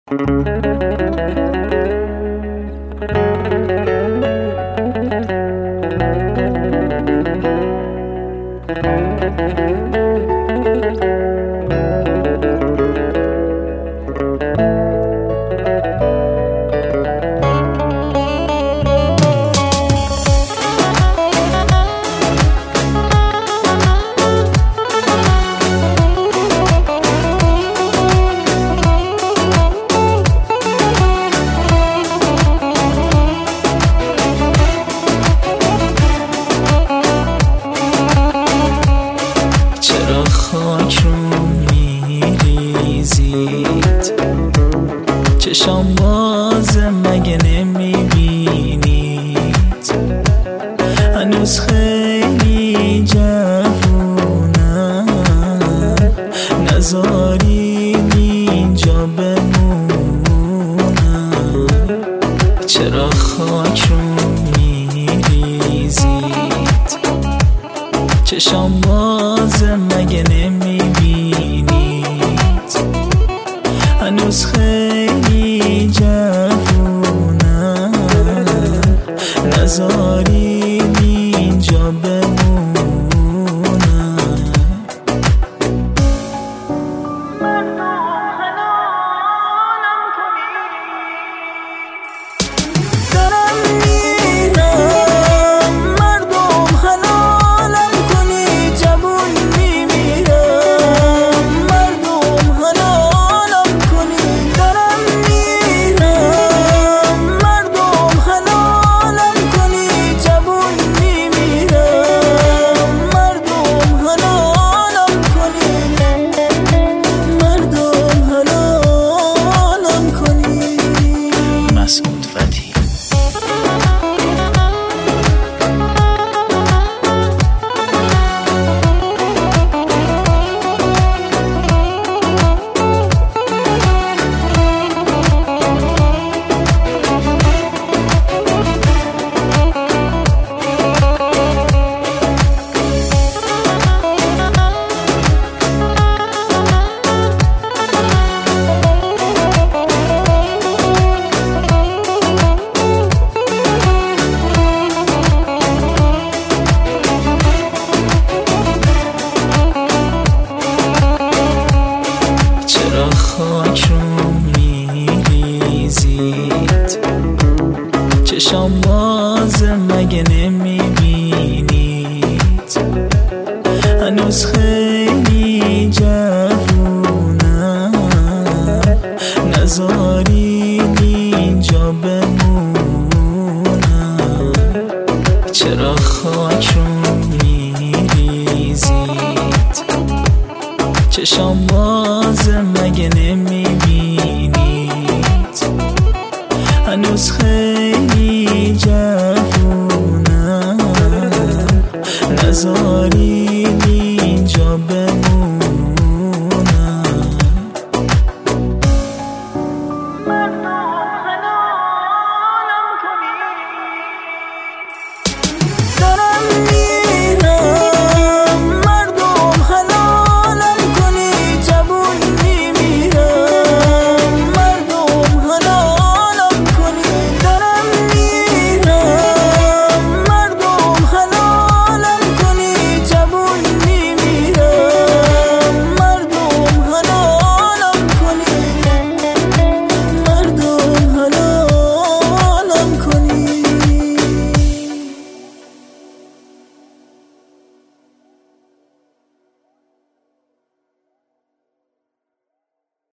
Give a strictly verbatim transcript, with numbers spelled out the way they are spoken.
چشام بازه مگه نمیبینید هنوز خیلی جوونم نذارین اینجا بمونم چرا خاکون میریزید چشام بازه مگه نمیبینید هنوز خیلی جوونم نذارین اینجا بمونم دارم میرم مردم حلالم کنی جوون میمیرم مردم حلالم کنی دارم میرم مردم حلالم کنی جوون میمیرم مردم حلالم کنی مردم حلالم کنی مسعود فتحی چرا خاکون میریزید چشام بازه مگه نمیبینید هنوز خیلی جوونم نذارین اینجا بمونم چرا خاکون میریزید چشام بازه مگه نمیبینید